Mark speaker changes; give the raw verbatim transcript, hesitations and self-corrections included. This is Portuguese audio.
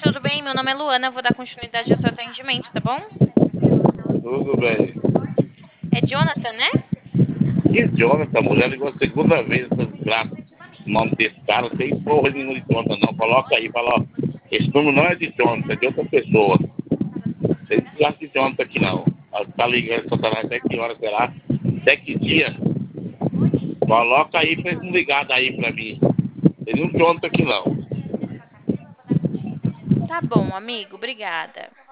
Speaker 1: tudo bem? Meu nome é Luana, eu vou dar continuidade ao seu atendimento, tá bom?
Speaker 2: Tudo bem.
Speaker 1: É Jonathan, né?
Speaker 2: Que Jonathan, mulher ligou a segunda vez essa desgraça. O nome desse cara não tem porra nenhuma de Jonathan, não. Coloca aí, fala, ó. Esse número não é de Jonathan, é de outra pessoa. Tem desgraça de Jonathan aqui não. Ela tá ligando, Satanás, até que hora será? Até que dia? Coloca aí pra eles não ligar daí pra mim. Tem nenhum Jonathan aqui não.
Speaker 1: Tá bom, amigo, obrigada.